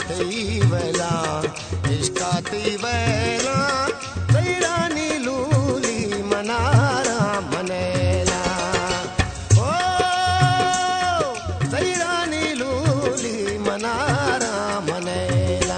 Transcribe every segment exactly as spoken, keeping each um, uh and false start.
इश्काती वैला इश्काती वैला सैरानी लूली मनारा मनेला ओ सैरानी लूली मनारा मनेला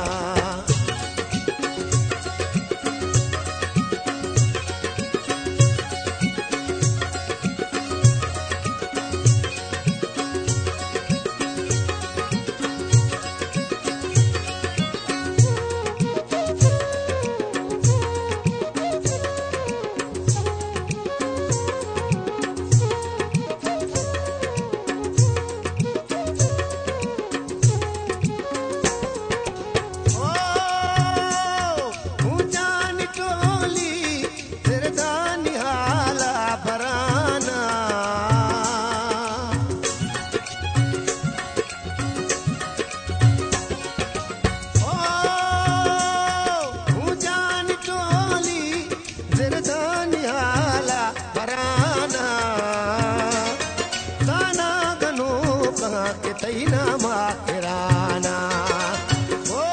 तैना माकिराना ओ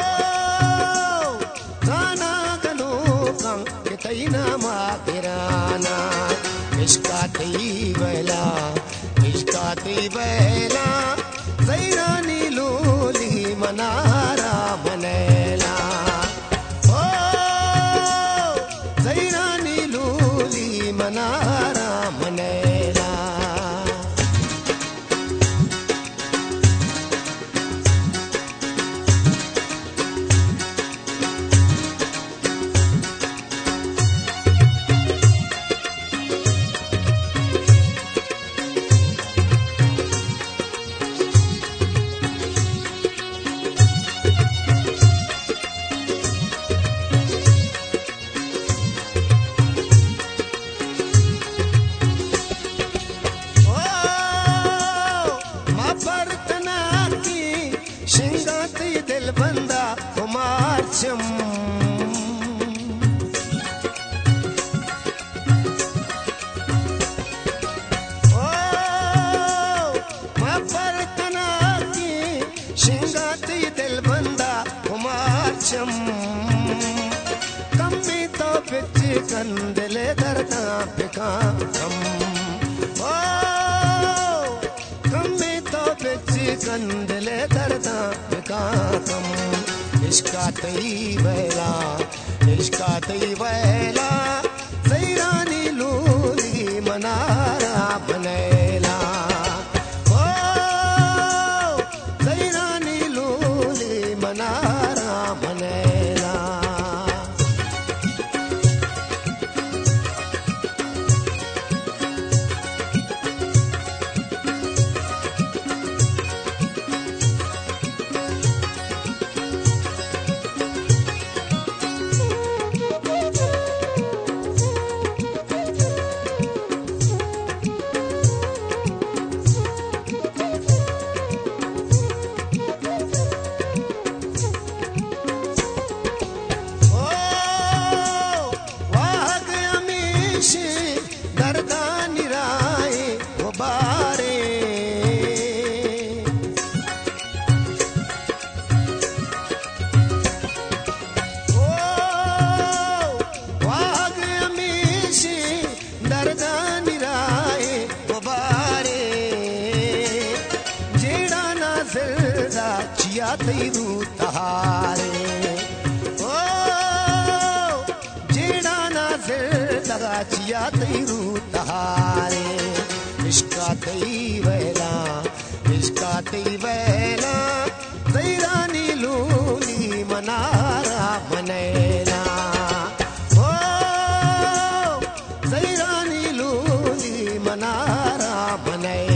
गाना गनो कं के तैना माकिराना इश्काती वैला इश्काती वैला सैरानी लूली मनारा मनेला ओ सैरानी लूली मनारा मनेला दिल बंदा कुमार चम ओ मफर तना की शिंगाती दिल बंदा कुमार चम कमी तो बिच कंदले दरदा बिका कम ओ कमी तो बिच कंदले दरदा कम इश्काती वैला इश्काती वैला सैरानी लूली मनारा बनेला ओ सैरानी लूली मनारा बनेला चिया तैरू तहारे ओ जेड़ा ना दिल लगा चिया तैरू तहारे इश्काती वैला इश्काती वैला सैरानी लूली मनारा मनेला ओ सैरानी लूली मनारा मनेला